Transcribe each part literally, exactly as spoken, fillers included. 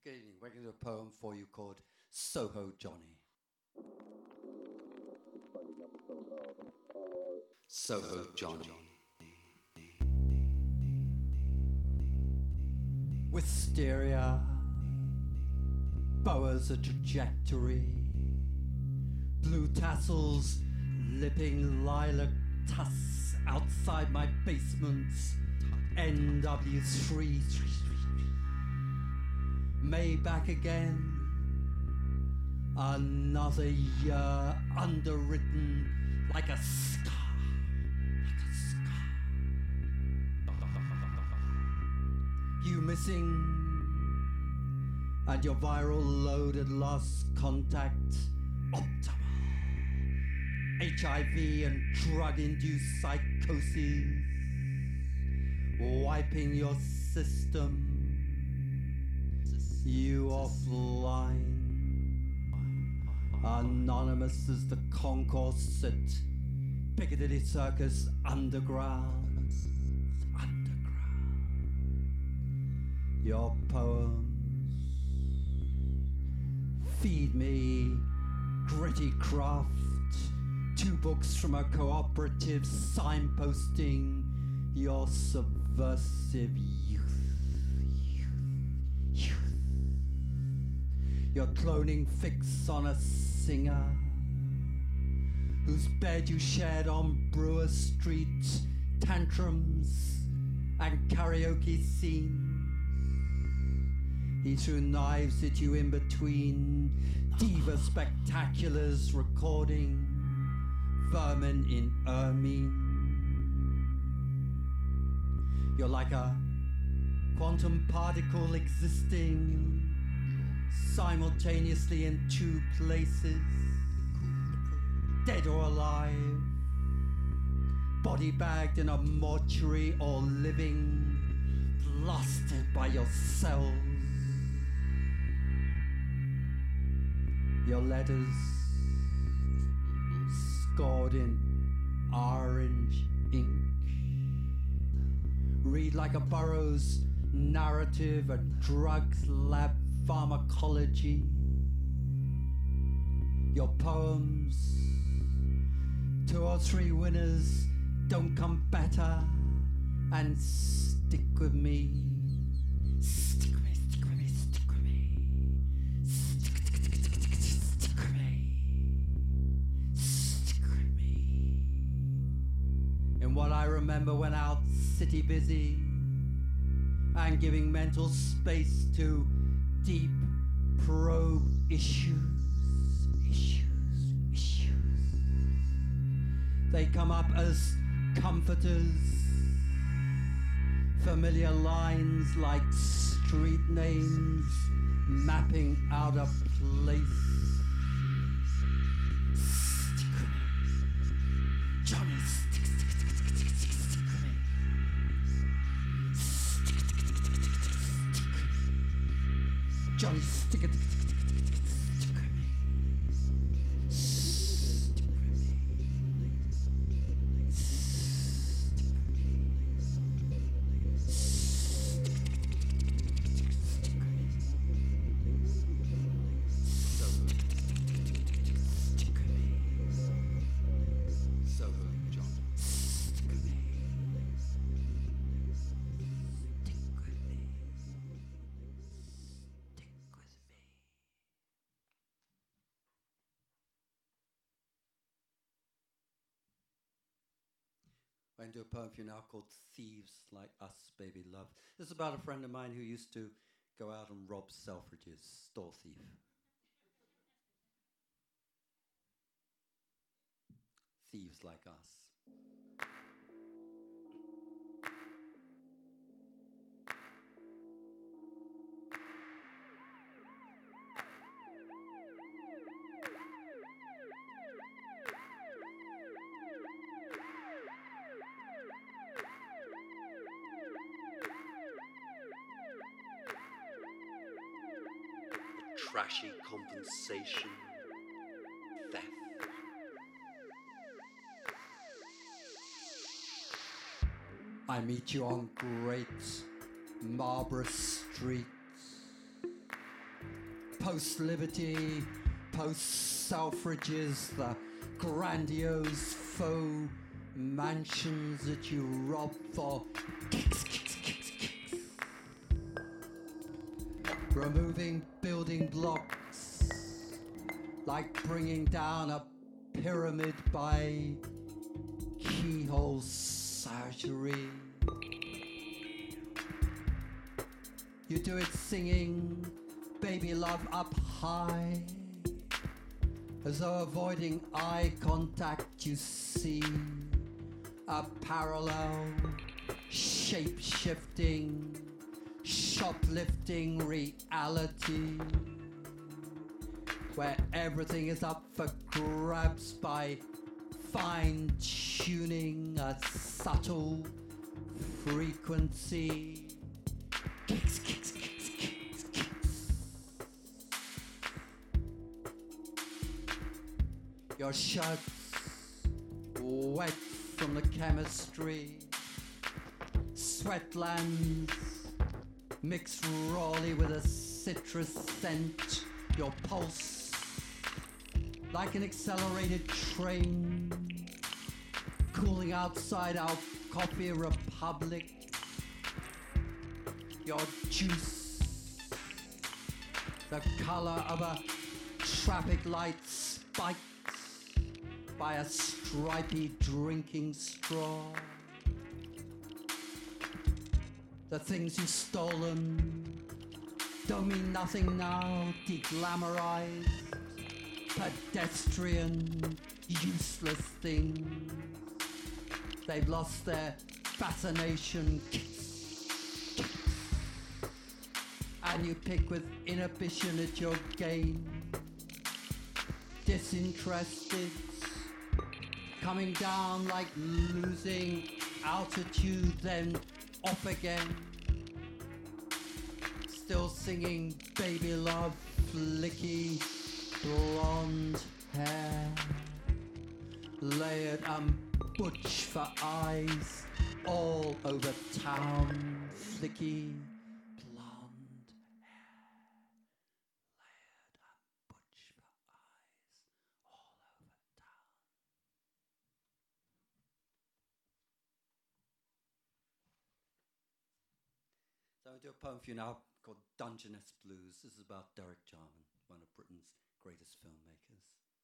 Good evening. We're going to do a poem for you called Soho Johnny. Soho Johnny. Wisteria, boas a trajectory, blue tassels lipping lilac tusks outside my basement's N W three. May back again, another year underwritten like a scar, like a scar. You missing, and your viral load at lost contact optimal. H I V and drug-induced psychosis wiping your system. You offline, anonymous as the concourse at Piccadilly Circus underground. Underground. Your poems feed me gritty craft. Two books from a cooperative signposting your subversive youth. Youth. Youth. Your cloning fix on a singer whose bed you shared on Brewer Street, tantrums and karaoke scenes. He threw knives at you in between diva spectaculars recording vermin in ermine. You're like a quantum particle existing simultaneously in two places, dead or alive, body bagged in a mortuary or living, blasted by your cells. Your letters scored in orange ink read like a Burroughs narrative, a drugs lab pharmacology. Your poems, two or three winners, don't come better, and stick with me. Stick with me, stick with me, stick with me. Stick, stick, stick, stick, stick, stick with me. Stick with me. In what I remember when out city busy and giving mental space to deep probe issues, issues, issues. They come up as comforters, familiar lines like street names mapping out a place. Stick with me, Johnny. Stick, stick, stick, stick, stick, stick, stick with me. Stick, stick, stick, stick, stick, stick, stick. Johnny, stick it, stick, stick, stick, stick with me. Stick with me. I'm going to do a poem for you now called Thieves Like Us, Baby Love. This is about a friend of mine who used to go out and rob Selfridges, store thief. Thieves like us. Trashy compensation, theft. I meet you on Great Marlborough Street, post-liberty, post-Selfridges, the grandiose faux mansions that you rob for kicks, kicks, kicks, kicks. Removing building blocks like bringing down a pyramid by keyhole surgery. You do it singing Baby Love up high, as though avoiding eye contact you see a parallel, shape-shifting, shoplifting reality where everything is up for grabs by fine-tuning a subtle frequency. Kicks, kicks, kicks, kicks, kicks. Your shirt's wet from the chemistry. Sweatlands mixed rawly with a citrus scent. Your pulse like an accelerated train cooling outside our coffee republic. Your juice, the color of a traffic light spiked by a stripy drinking straw. The things you've stolen don't mean nothing now, deglamorized, pedestrian, useless things. They've lost their fascination. And you pick with inhibition at your game. Disinterested, coming down like losing altitude, then off again. Still singing Baby Love, flicky blonde hair, layered and butch for eyes all over town, flicky blonde hair, layered and butch for eyes all over town. So I'll do a poem for you now called Dungeness Blues. This is about Derek Jarman, one of Britain's greatest filmmakers.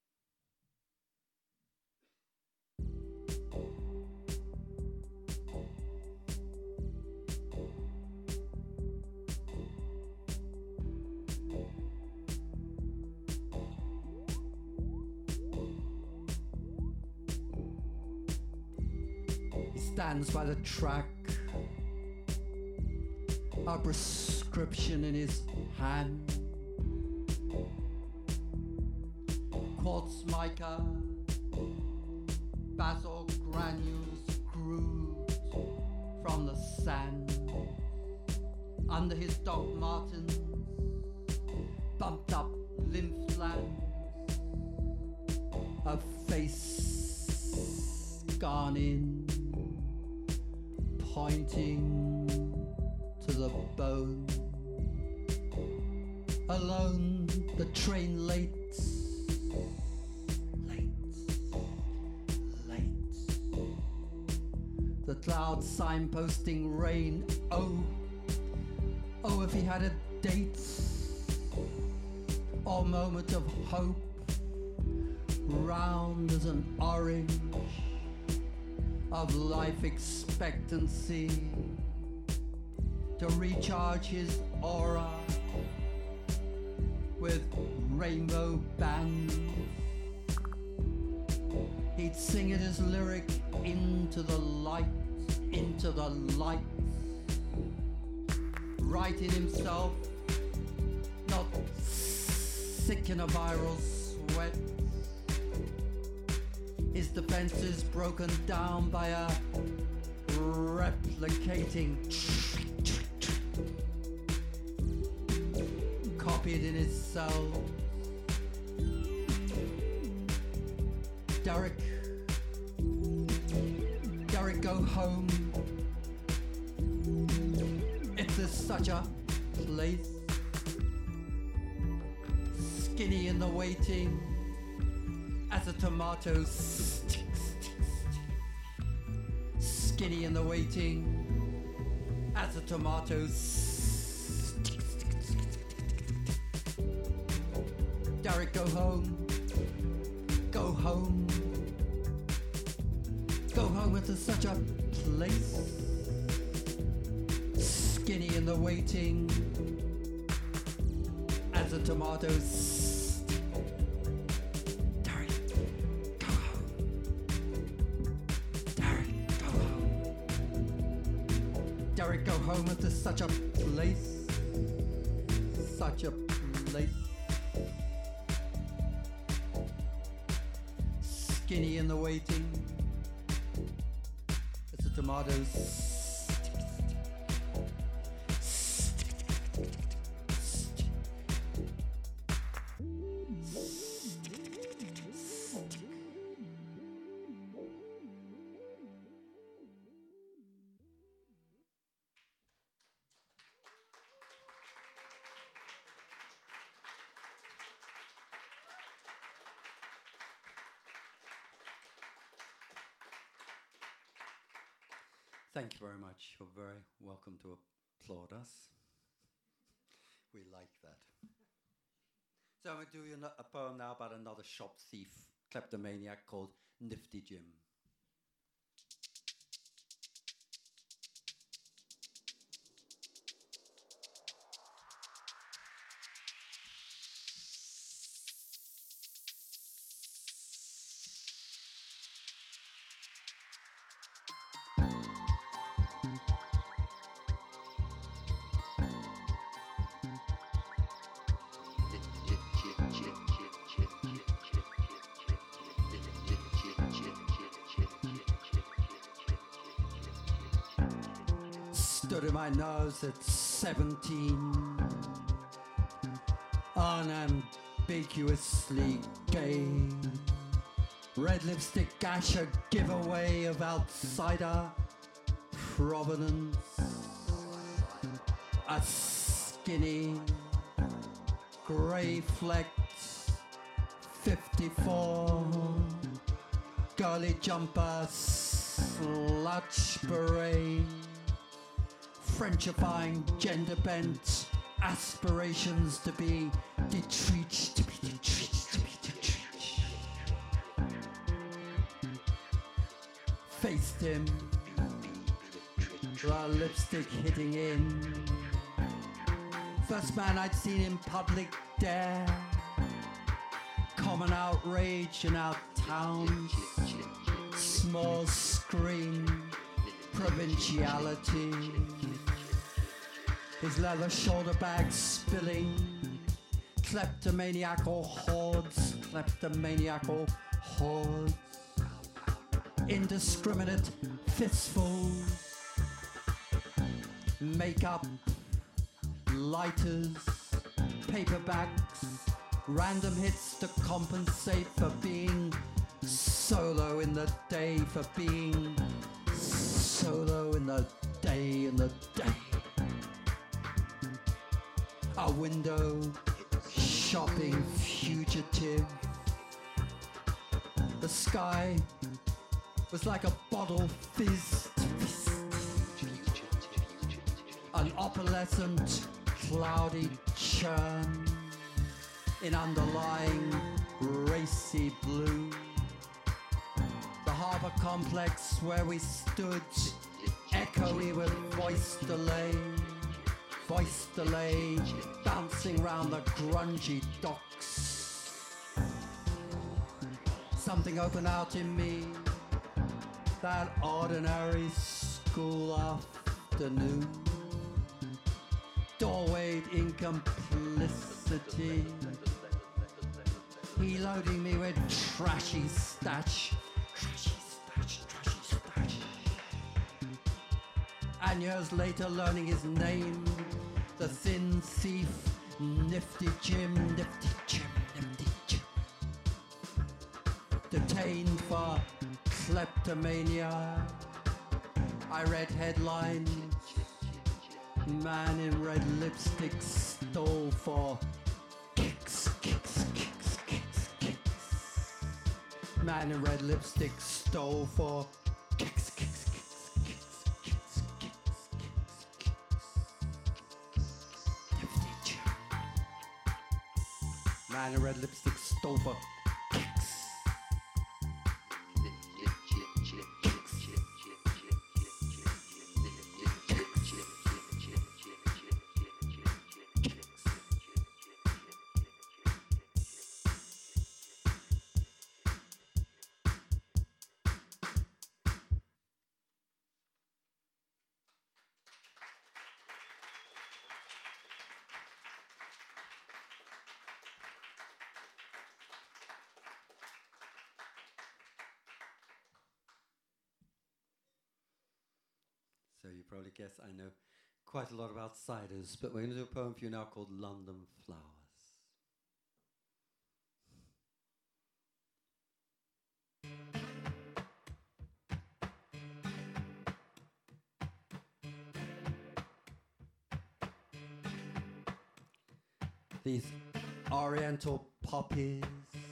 He stands by the track, a prescription in his hand. Quartz mica, basalt granules grooved from the sand. Under his Doc Martens, bumped up lymph glands, a face gone in, pointing to the bone. Alone, the train late, late, late. The clouds signposting rain. Oh, oh, if he had a date or moment of hope, round as an orange of life expectancy, to recharge his aura with rainbow bands. He'd sing it as lyric into the light, into the light, right in himself, not sick in a viral sweat. His defenses broken down by a replicating, copied in his cell. Derek, Derek, go home. If there's such a place, skinny in the waiting as a tomato sticks, skinny in the waiting as a tomato sticks. Derek, go home, go home, go home into such a place, skinny in the waiting as a tomato stick. Derek, go home. Derek, go home. Derek, go home into such a place, such a place. Skinny in the waiting. It's a tomato stick. Thank you very much. You're very welcome to applaud us. We like that. So I'm going to do you a poem now about another shop thief, kleptomaniac called Nifty Jim. Stood in my nose at seventeen, unambiguously gay. Red lipstick gash, a giveaway of outsider provenance. A skinny, grey flecked fifty-four, girly jumper, slutch beret. Frenchifying, gender-bent aspirations to be detreached, to be detreached, to be detreached. Faced him, the lipstick hitting in. First man I'd seen in public dare. Common outrage in our towns. Small screen, provinciality. His leather shoulder bag spilling, kleptomaniacal hordes, kleptomaniacal hordes, indiscriminate fistfuls, makeup, lighters, paperbacks, random hits to compensate for being solo in the day, for being solo in the day, in the day. A window shopping fugitive. The sky was like a bottle fizzed. An opalescent, cloudy churn in underlying racy blue. The harbour complex where we stood, echoey with voice delay. Voice delay, bouncing round the grungy docks. Something opened out in me, that ordinary school afternoon. Doorwayed in complicity, he loading me with trashy statch. Trashy statch, trashy statch. And years later learning his name, the thin thief, Nifty Jim, Nifty Jim, Nifty Jim. Detained for kleptomania. I read headlines. Man in red lipstick stole for kicks, kicks, Man in red lipstick stole for kicks, kicks, kicks, kicks, kicks, kicks, kicks, kicks. Man in red lipstick stole for kicks. So you probably guess I know quite a lot about ciders, but we're going to do a poem for you now called London Flowers. These oriental poppies,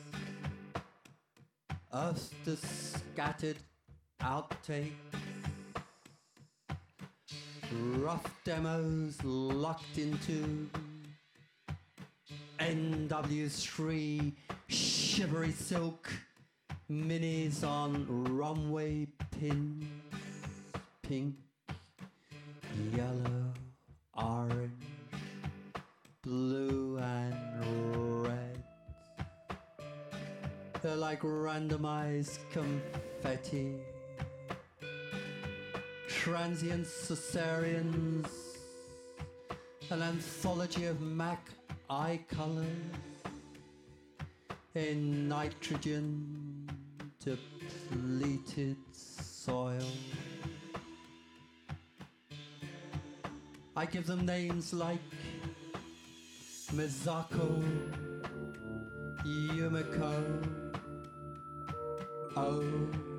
earth the scattered outtakes, rough demos locked into N W three shivery silk minis on runway pins, pink, yellow, orange, blue and red. They're like randomized confetti, transient Caesareans, an anthology of Mac eye colors in nitrogen depleted soil. I give them names like Mizako, Yumiko, Oh,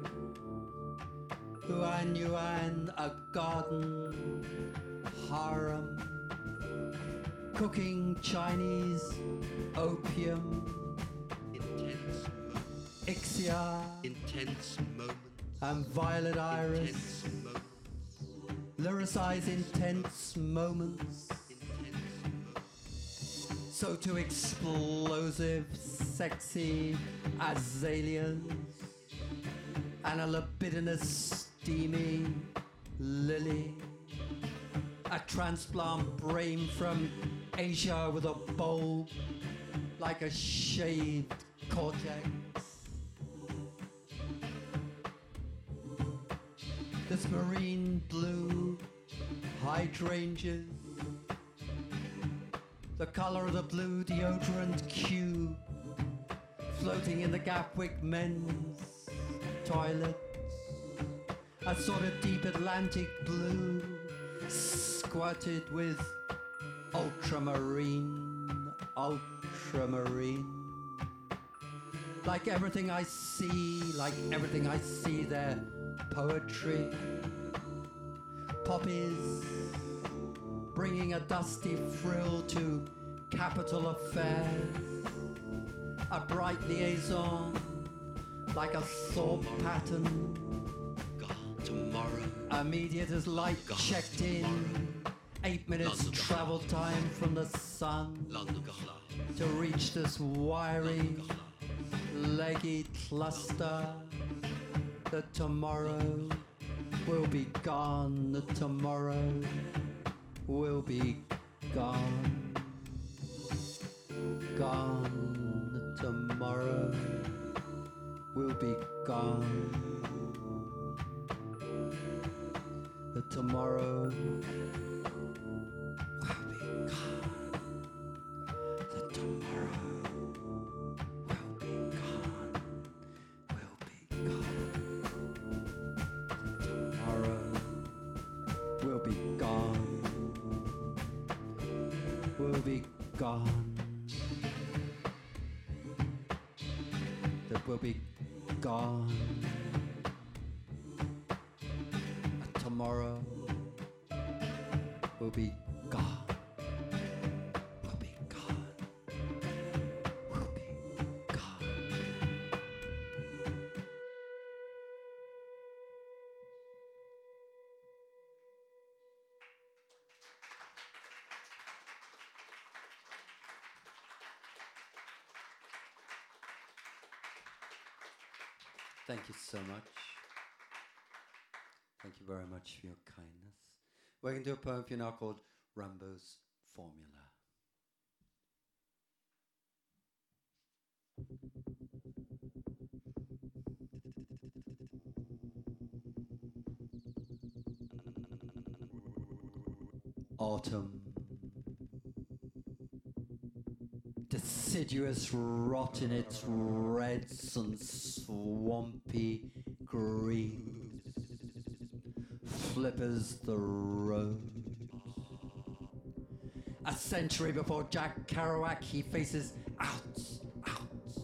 Yuan Yuan, a garden harem, cooking Chinese opium, intense, Ixia, intense moments, and violet iris, intense moments, lyricize intense moments. intense moments. So to explosive, sexy azaleas and a libidinous, steamy lily, a transplant brain from Asia with a bulb like a shaved cortex. This marine blue hydrangeas, the color of the blue deodorant cube floating in the Gatwick men's toilets, a sort of deep Atlantic blue squatted with ultramarine, ultramarine. Like everything I see, like everything I see there, poetry, poppies, bringing a dusty frill to capital affairs, a bright liaison, like a thought pattern, God, tomorrow, immediate as light God, checked in, eight minutes London, travel time from the sun London Flowers, to reach this wiry, London Flowers, leggy cluster. The tomorrow will be gone, the tomorrow will be gone, gone, the tomorrow will be gone, the tomorrow will be gone, the tomorrow will be gone, will be gone, tomorrow will be gone, will be gone, that will be gone. Tomorrow will be gone. Will be gone. Will be gone. Thank you so much. Thank you very much for your kindness. We're going to do a poem for you now called Rambo's Formula. Autumn. Deciduous rot in its reds and swampy greens flippers the road. A century before Jack Kerouac, he faces out, out.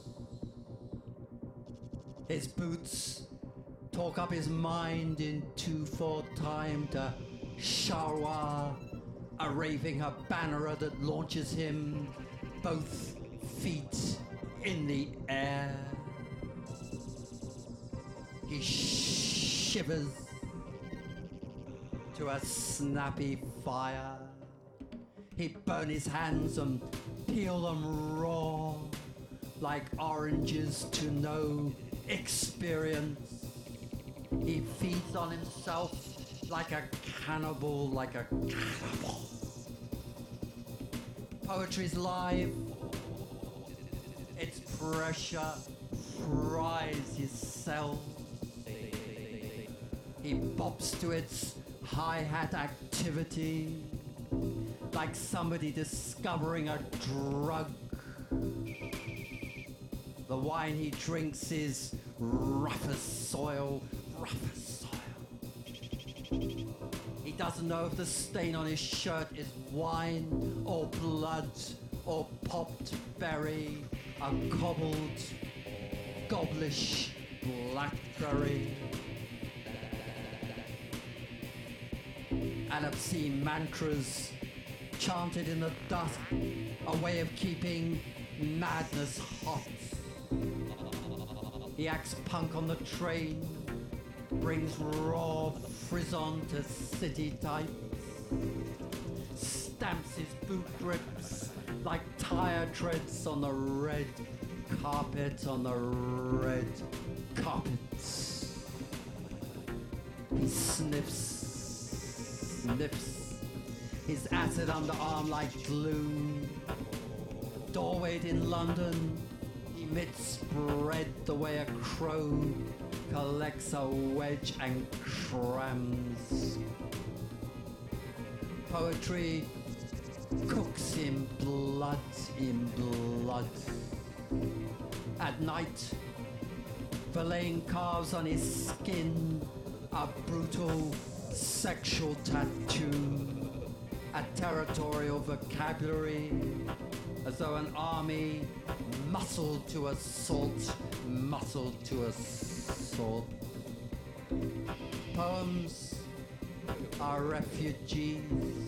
His boots talk up his mind in two four time to Charwa, a raving a bannerer that launches him both feet in the air. He shivers to a snappy fire. He'd burn his hands and peel them raw like oranges to no experience. He feeds on himself like a cannibal, like a cannibal. Poetry's live. Its pressure fries his cells. He bops to its hi-hat activity like somebody discovering a drug. The wine he drinks is rough as soil, rough as soil. He doesn't know if the stain on his shirt is wine or blood or popped berry, a cobbled, gobblish blackberry. And obscene mantras chanted in the dusk, a way of keeping madness hot. He acts punk on the train, brings raw frisson to city types, stamps his boot grips like tire treads on the red carpet, on the red carpets. He sniffs, sniffs, his acid underarm like glue. Doorwayed in London, he mid-spread the way a crow collects a wedge and crams. Poetry cooks in blood, in blood. At night, filleting calves on his skin, a brutal sexual tattoo, a territorial vocabulary, as though an army muscled to assault, muscled to assault. Poems are refugees.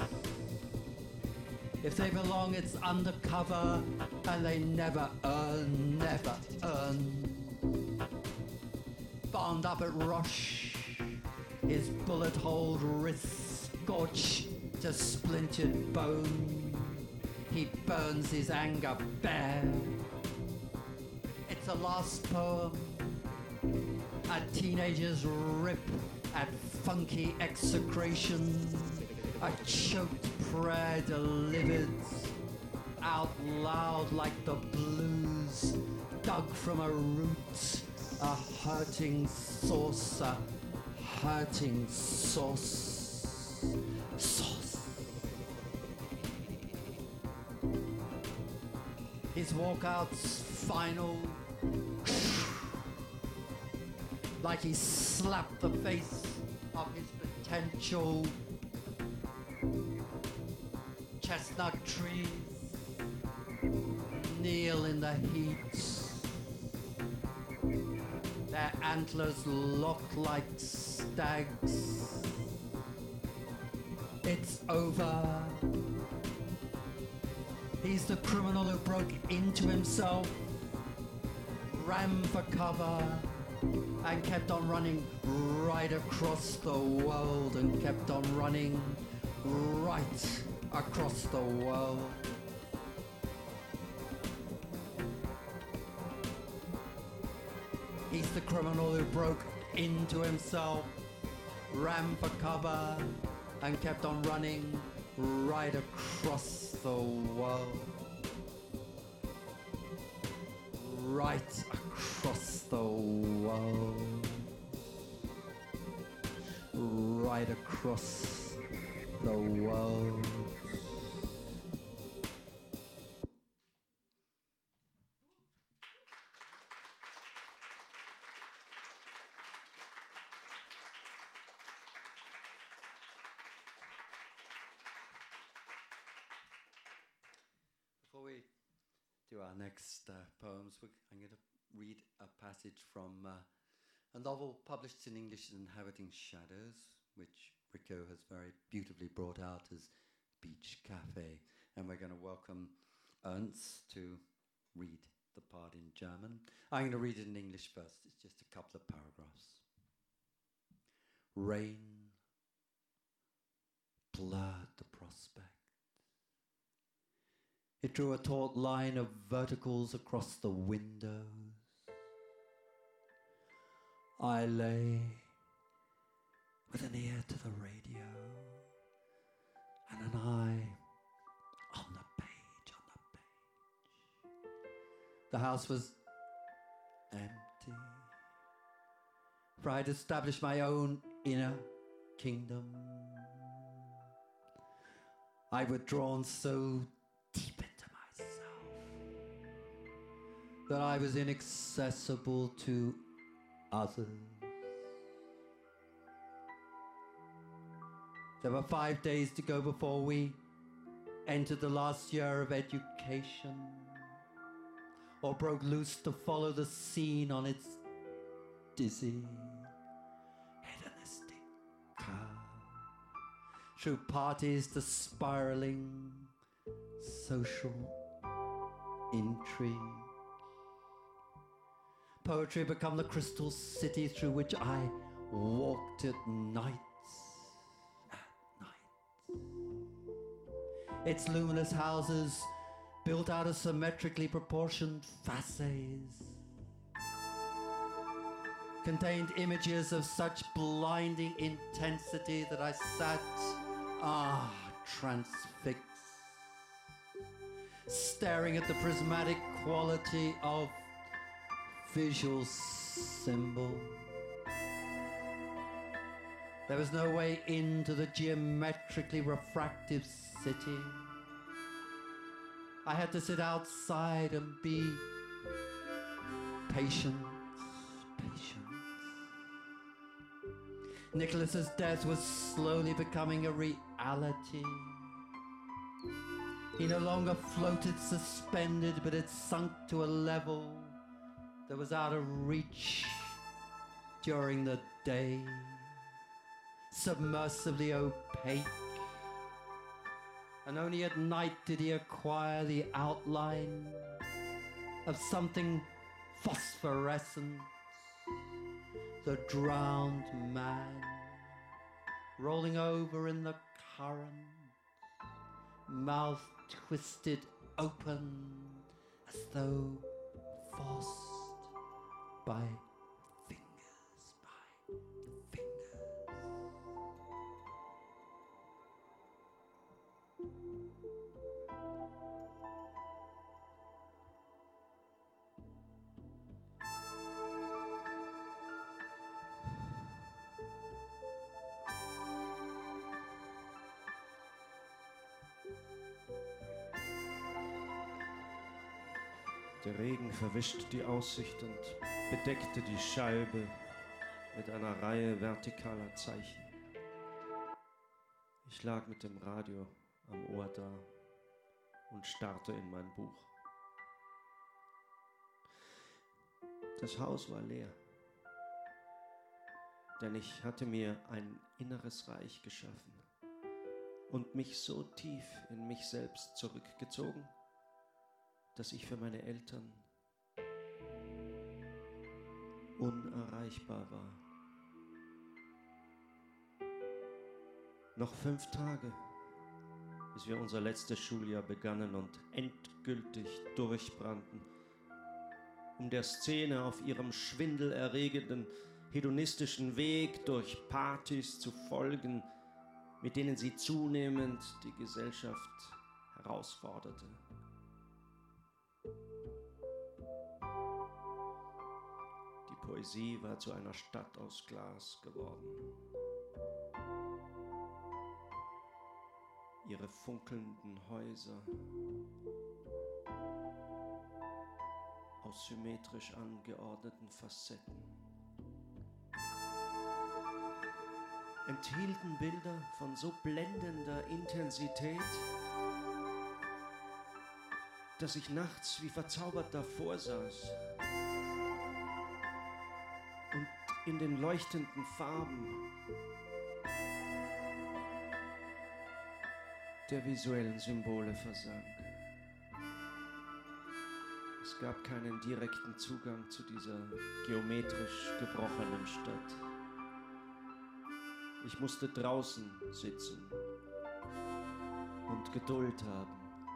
If they belong, it's undercover, and they never earn, never earn. Bound up at Roche, his bullet-holed wrists scorched to splintered bone. He burns his anger bare. It's a last poem. A teenager's rip at funky execration. A choked prayer delivered out loud like the blues, dug from a root, a hurting source, a hurting source, source. His walkout's final, like he slapped the face of his potential. Chestnut trees kneel in the heat. Their antlers look like stags. It's over. He's the criminal who broke into himself, ran for cover, and kept on running right across the world, and kept on running right across the world. He's the criminal who broke into himself, ran for cover, and kept on running right across the world. Right across the world. Right across the world. Before we do our next uh, poems, we, I'm going to read a passage from uh, a novel published in English, Inhabiting Shadows, which Rico has very beautifully brought out as Beach Cafe. And we're going to welcome Ernst to read the part in German. I'm going to read it in English first. It's just a couple of paragraphs. Rain blurred the prospect. It drew a taut line of verticals across the windows. I lay with an ear to the radio and an eye on the page, on the page. The house was empty, for I'd established my own inner kingdom. I'd withdrawn so deep into myself that I was inaccessible to others. There were five days to go before we entered the last year of education, or broke loose to follow the scene on its dizzy, hedonistic curve, through parties to spiraling social intrigue. Poetry had become the crystal city through which I walked at nights, at night. Its luminous houses, built out of symmetrically proportioned facades, contained images of such blinding intensity that I sat, ah, transfixed, staring at the prismatic quality of visual symbol. There was no way into the geometrically refractive city. I had to sit outside and be patient, patient. Nicholas's death was slowly becoming a reality. He no longer floated suspended, but had sunk to a level that was out of reach during the day, submersively opaque. And only at night did he acquire the outline of something phosphorescent, the drowned man, rolling over in the current, mouth twisted open as though forced by fingers, by fingers. Der Regen verwischte die Aussicht und bedeckte die Scheibe mit einer Reihe vertikaler Zeichen. Ich lag mit dem Radio am Ohr da und starrte in mein Buch. Das Haus war leer, denn ich hatte mir ein inneres Reich geschaffen und mich so tief in mich selbst zurückgezogen, dass ich für meine Eltern unerreichbar war. Noch fünf Tage, bis wir unser letztes Schuljahr begannen und endgültig durchbrannten, um der Szene auf ihrem schwindelerregenden, hedonistischen Weg durch Partys zu folgen, mit denen sie zunehmend die Gesellschaft herausforderte. Die Poesie war zu einer Stadt aus Glas geworden. Ihre funkelnden Häuser aus symmetrisch angeordneten Facetten enthielten Bilder von so blendender Intensität, dass ich nachts wie verzaubert davor saß und in den leuchtenden Farben der visuellen Symbole versank. Es gab keinen direkten Zugang zu dieser geometrisch gebrochenen Stadt. Ich musste draußen sitzen und Geduld haben.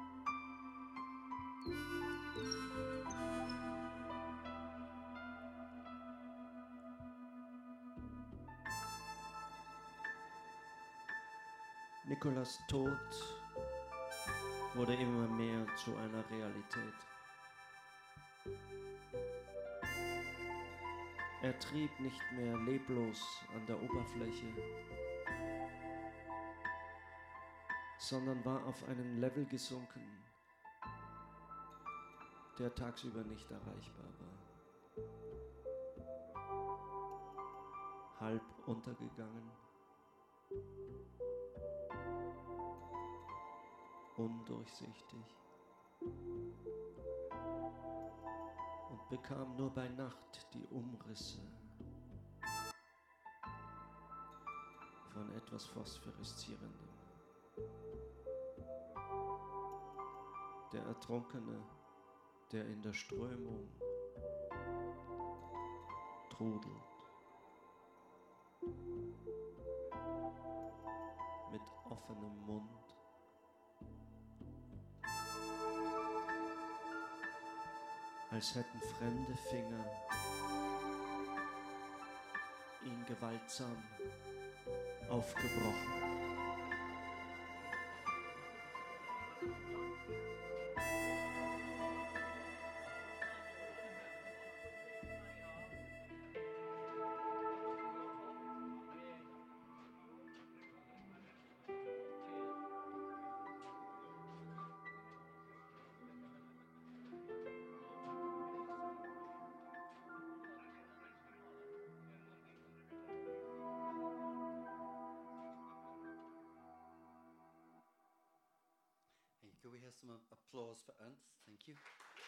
Nicolas' Tod wurde immer mehr zu einer Realität. Er trieb nicht mehr leblos an der Oberfläche, sondern war auf einen Level gesunken, der tagsüber nicht erreichbar war. Halb untergegangen, undurchsichtig und bekam nur bei Nacht die Umrisse von etwas Phosphoreszierendem. Der Ertrunkene, der in der Strömung trudelt, mit offenem Mund, als hätten fremde Finger ihn gewaltsam aufgebrochen. Could we have some applause for Ernst? Thank you.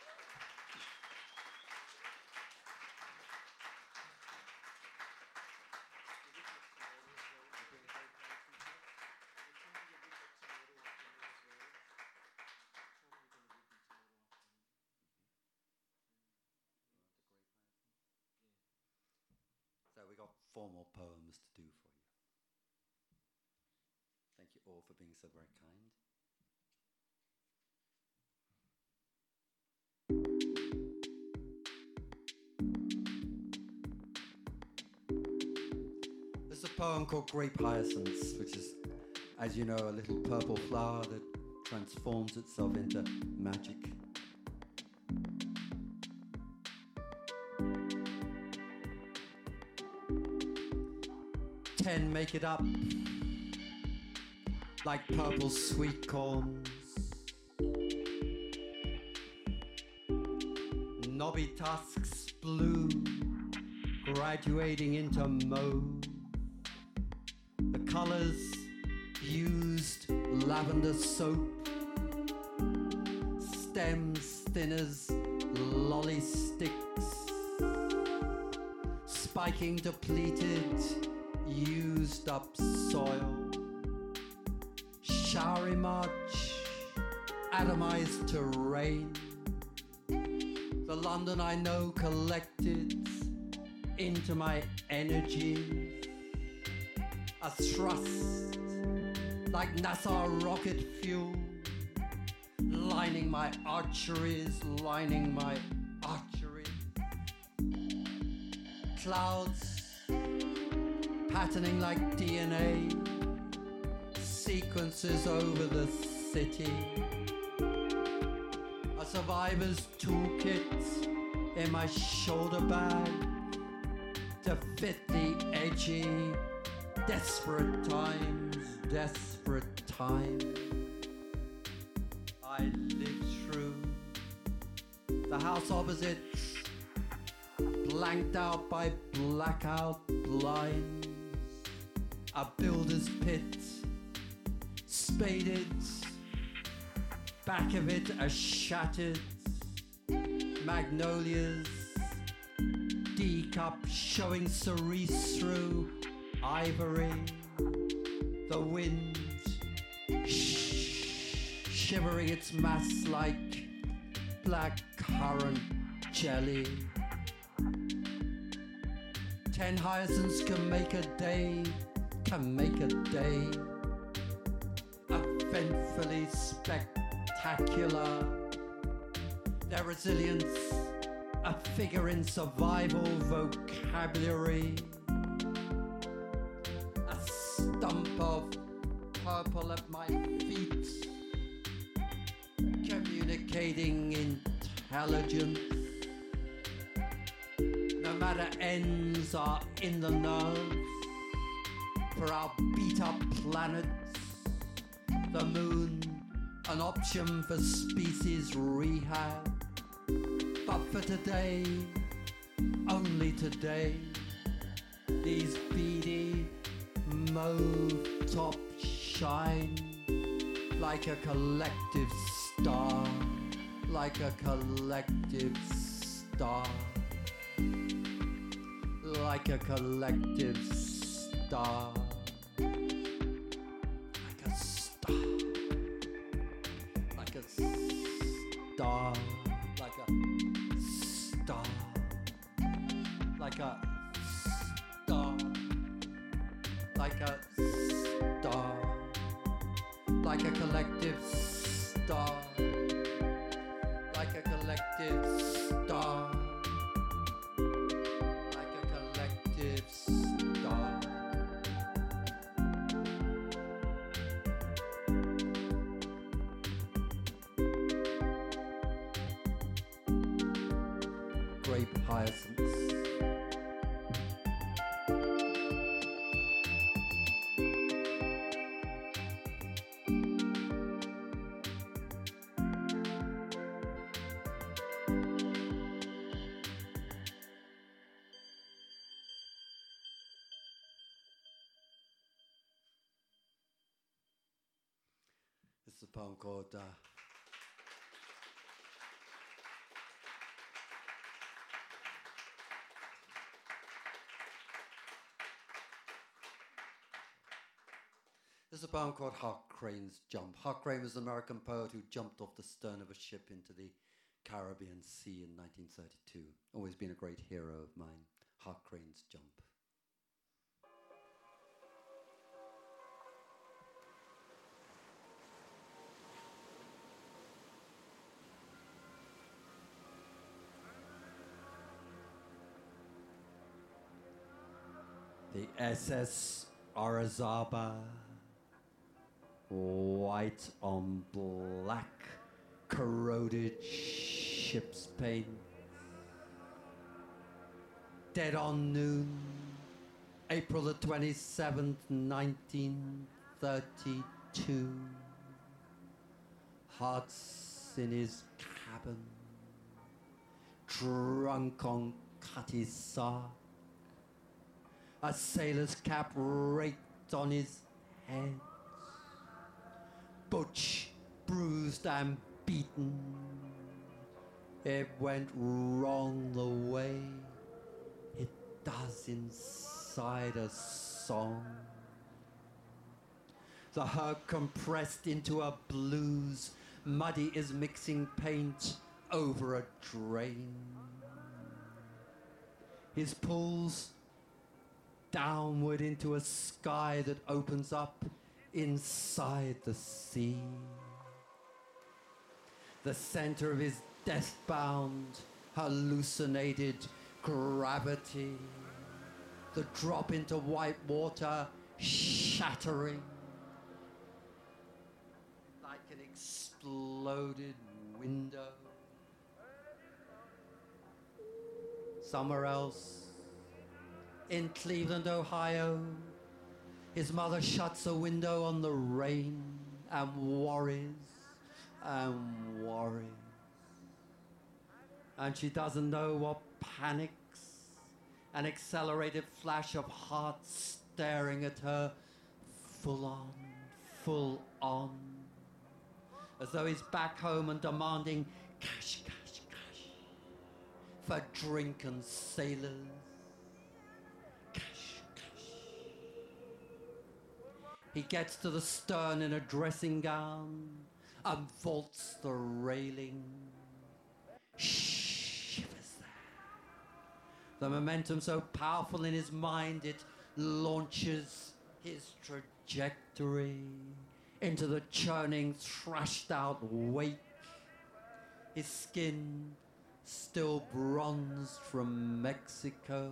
So we got four more poems to do for you. Thank you all for being so very kind. There's a poem called Grape Hyacinths, which is, as you know, a little purple flower that transforms itself into magic. Ten make it up like purple sweet corns. Knobby tusks blue, graduating into mauve. The colors used lavender soap. Stems thin as lolly sticks. Spiking depleted, used up soil. Showery march, atomized terrain. The London I know collected into my energy. A thrust like NASA rocket fuel, lining my arteries, lining my arteries. clouds patterning like D N A, sequences over the city. A survivor's toolkit in my shoulder bag to fit the edgy, desperate times, desperate times I lived through. The house opposite's blanked out by blackout blinds. A builder's pit, spaded, back of it a shattered magnolias, D-cup showing cerise through ivory. The wind sh- shivering its mass like black currant jelly. Ten hyacinths can make a day, can make a day eventfully spectacular. Their resilience, a figure in survival vocabulary. A stump of purple at my feet, communicating intelligence. No matter ends are in the nerves for our beat up planets. The moon, an option for species rehab. But for today, only today, these beady mauve tops shine like a collective star, like a collective star, like a collective star, like a star, like a star, like a star, like a star, like a star, like a collective star, like a collective star, like a collective star. Grape hyacinths. This is a poem called uh, This is a poem called Hark Crane's Jump. Hark Crane was an American poet who jumped off the stern of a ship into the Caribbean Sea in nineteen thirty-two. Always been a great hero of mine. Hark Crane's Jump. The S S Arizaba, white on black, corroded ship's paint. Dead on noon, April the twenty-seventh, nineteen thirty-two. Hearts in his cabin, drunk on Cutty Sark. A sailor's cap raked on his head. Butch, bruised and beaten. It went wrong the way it does inside a song. The herb compressed into a blues. Muddy is mixing paint over a drain. His pulls downward into a sky that opens up inside the sea. The center of his death-bound, hallucinated gravity the drop into white water shattering like an exploded window. Somewhere else, in Cleveland, Ohio, his mother shuts a window on the rain and worries and worries. And she doesn't know what panics. An accelerated flash of heart staring at her full on, full on. As though he's back home and demanding cash, cash, cash for drink and sailors. Cash, cash. He gets to the stern in a dressing gown and vaults the railing. Shivers there. The momentum so powerful in his mind it launches his trajectory into the churning, thrashed out wake. His skin still bronzed from Mexico.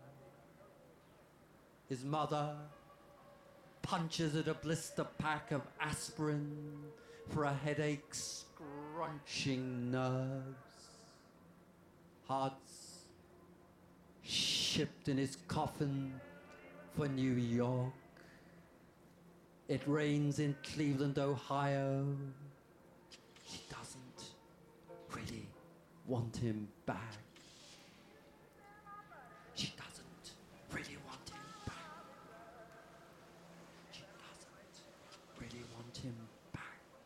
His mother punches at a blister pack of aspirin for a headache scrunching nerves. Hearts shipped in his coffin for New York. It rains in Cleveland, Ohio. She doesn't really want him back. She doesn't really want him back. She doesn't really want him back.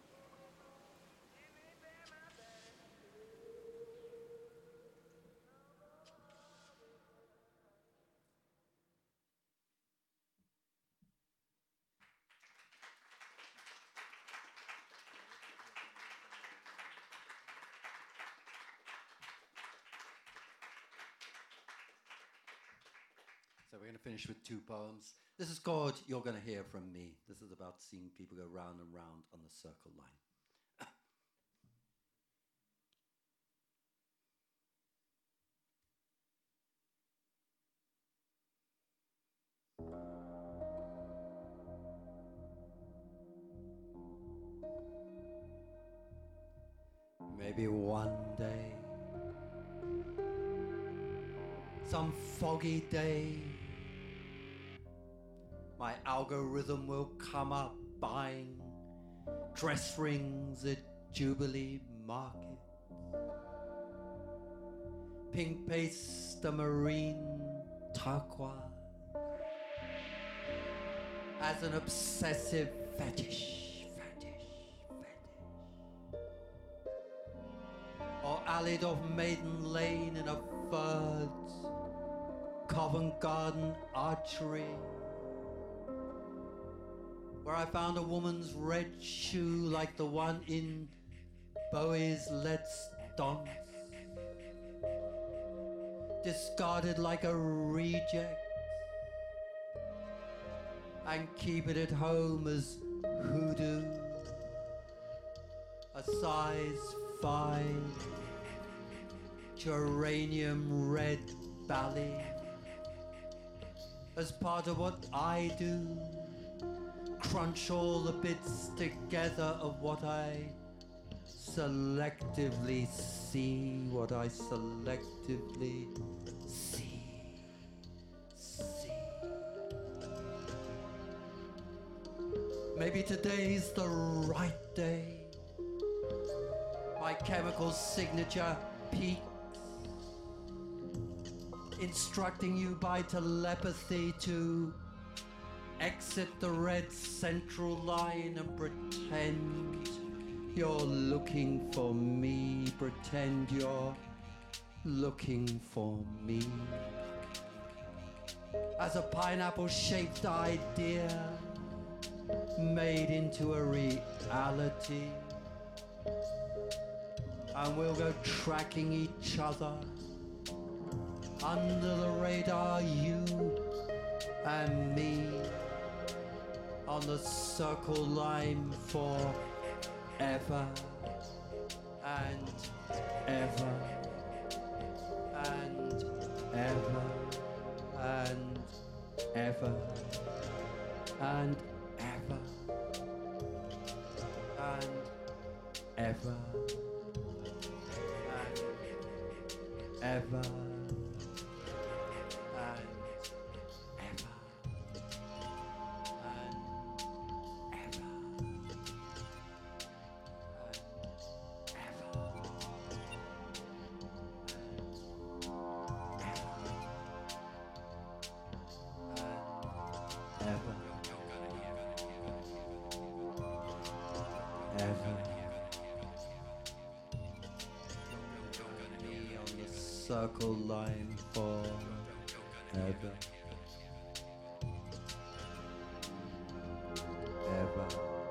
So we're going to finish with two poems. This is called You're Gonna Hear From Me. This is about seeing people go round and round on the circle line. Maybe one day, some foggy day, my algorithm will come up buying dress rings at Jubilee Market, pink paste, a marine turquoise, as an obsessive fetish, fetish, fetish. Or allied off Maiden Lane in a third Covent Garden archery, where I found a woman's red shoe like the one in Bowie's Let's Dance, discarded like a reject, and keep it at home as hoodoo, a size five geranium red ballet, as part of what I do, crunch all the bits together of what I selectively see, what I selectively see, see. Maybe today's the right day. My chemical signature peaks, instructing you by telepathy to exit the red central line and pretend you're looking for me. Pretend you're looking for me. As a pineapple-shaped idea made into a reality, and we'll go tracking each other under the radar, you and me, on the circle line forever and ever and ever and ever and ever and ever and ever and ever. Circle line for ever, ever,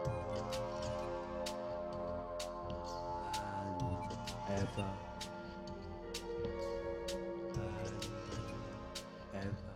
and ever, and ever.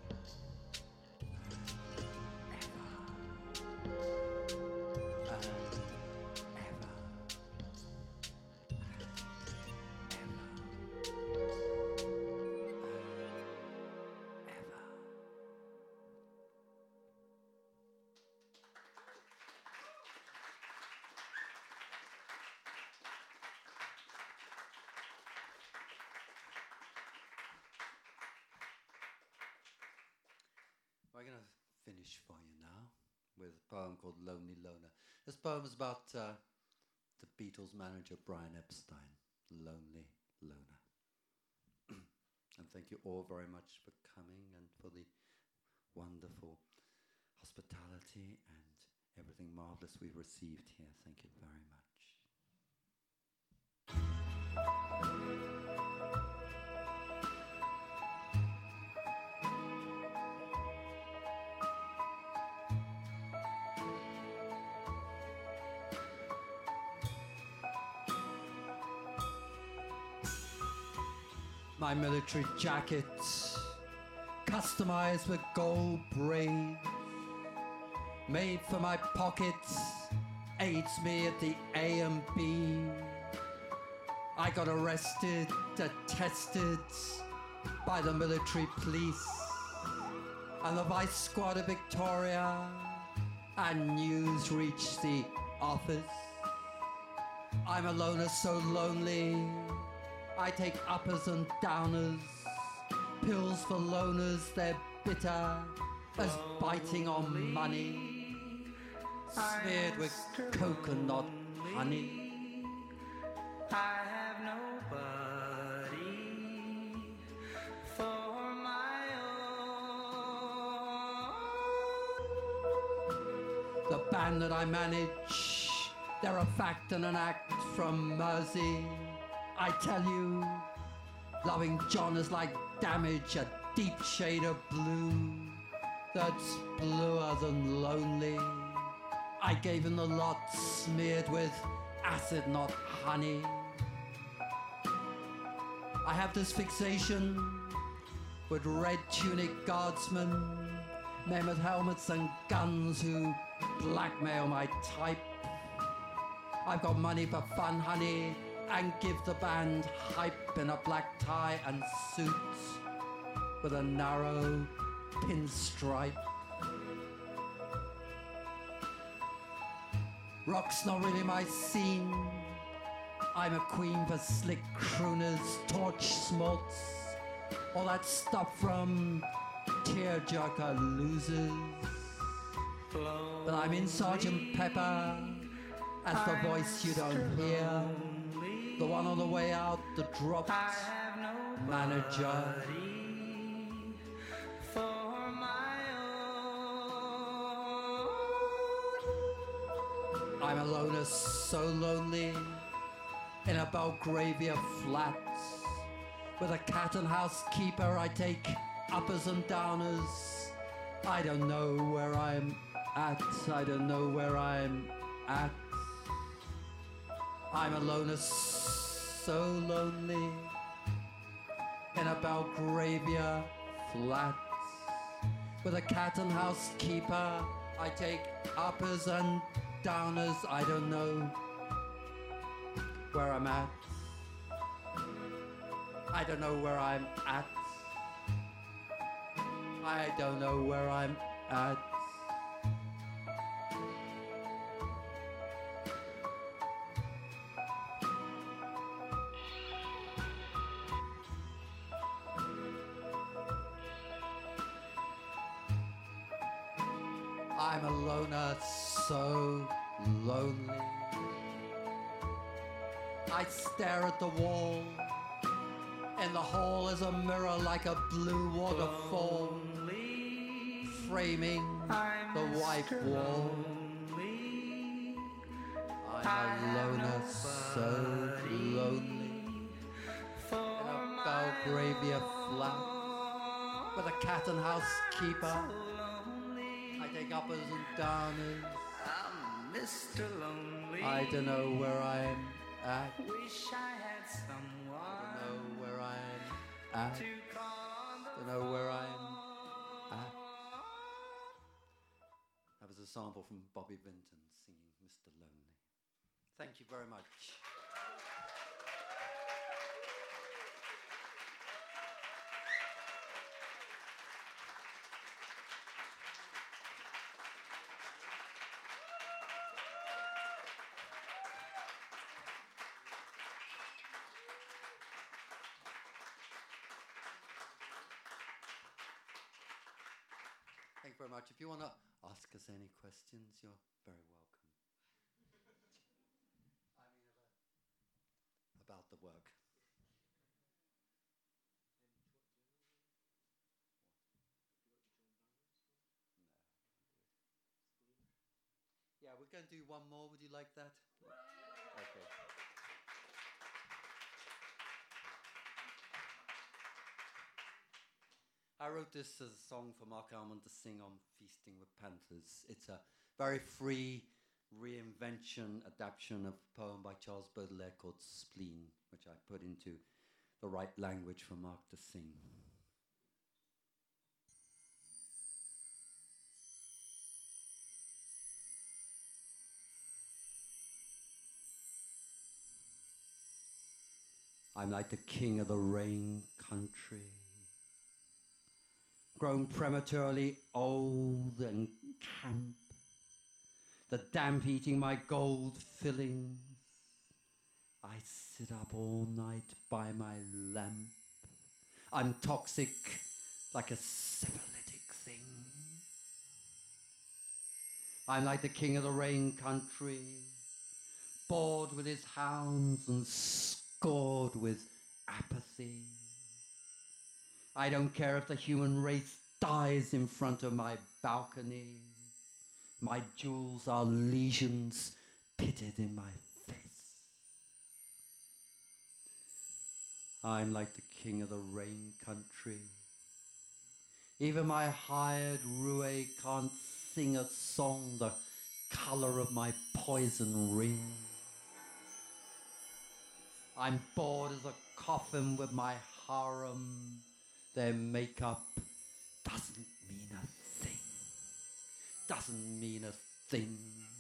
We're going to finish for you now with a poem called Lonely Loner. This poem is about uh, the Beatles manager Brian Epstein, Lonely Loner. And thank you all very much for coming and for the wonderful hospitality and everything marvelous we've received here. Thank you very much. My military jacket, customized with gold braids, made for my pockets, aids me at the A and B. I got arrested, attested by the military police and the Vice Squad of Victoria, and news reached the office. I'm a loner so lonely, I take uppers and downers, pills for loners, they're bitter as biting on money, smeared with coconut honey. I have nobody for my own. The band that I manage, they're a fact and an act from Mersey. I tell you, loving John is like damage, a deep shade of blue that's bluer than lonely. I gave him the lot smeared with acid, not honey. I have this fixation with red tunic guardsmen, men with helmets and guns who blackmail my type. I've got money for fun, honey, and give the band hype in a black tie and suit with a narrow pinstripe. Rock's not really my scene. I'm a queen for slick crooners, torch smolts, all that stuff from tearjerker losers. But I'm in Sergeant Pepper as the voice you don't hear, the one on the way out, the dropped manager. For my own. I'm a loner so lonely in a Belgravia flat. With a cat and housekeeper, I take uppers and downers. I don't know where I'm at, I don't know where I'm at. I'm a loner so lonely in a Belgravia flat. With a cat and housekeeper, I take uppers and downers. I don't know where I'm at. I don't know where I'm at. I don't know where I'm at. I'm a loner, so lonely. I stare at the wall. In the hall is a mirror like a blue waterfall, Lonely, framing I'm the white Mister wall. Lonely. I'm a loner, so lonely. For In a my Belgravia flat with a cat and housekeeper. lonely. I take uppers and downers. I'm Mister Lonely. I don't know where I'm at. Wish I had I someone don't know where I'm at. to call on the Don't know where I'm phone. at. That was a sample from Bobby Vinton singing Mister Lonely. Thank you very much. Thank you very much. If you want to ask us any questions, you're very welcome. I mean, about, about the work. Yeah, we're going to do one more. Would you like that? Okay. I wrote this as a song for Mark Almond to sing on Feasting with Panthers. It's a very free reinvention, adaptation of a poem by Charles Baudelaire called Spleen, which I put into the right language for Mark to sing. I'm like the king of the rain country, grown prematurely old and camp, the damp eating my gold fillings. I sit up all night by my lamp. I'm toxic like a syphilitic thing. I'm like the king of the rain country, bored with his hounds and scored with apathy. I don't care if the human race dies in front of my balcony. My jewels are lesions pitted in my face. I'm like the king of the rain country. Even my hired roue can't sing a song the color of my poison ring. I'm bored as a coffin with my harem. Their makeup doesn't mean a thing. Doesn't mean a thing.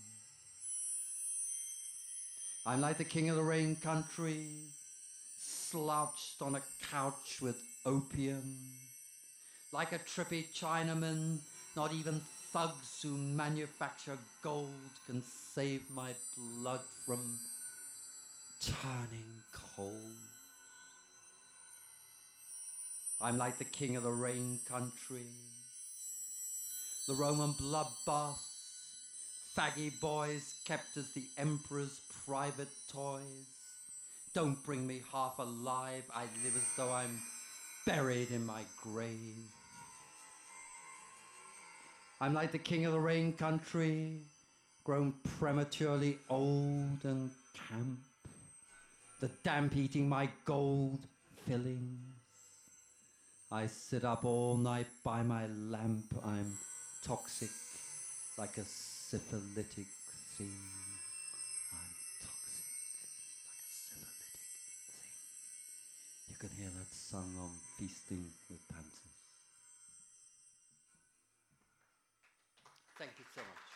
I'm like the king of the rain country, slouched on a couch with opium. Like a trippy Chinaman, not even thugs who manufacture gold can save my blood from turning cold. I'm like the king of the rain country, the Roman bloodbath, faggy boys kept as the emperor's private toys. Don't bring me half alive, I live as though I'm buried in my grave. I'm like the king of the rain country, grown prematurely old and camp, the damp eating my gold fillings. I sit up all night by my lamp. I'm toxic like a syphilitic thing. I'm toxic like a syphilitic thing. You can hear that sung on Feasting with Panthers. Thank you so much.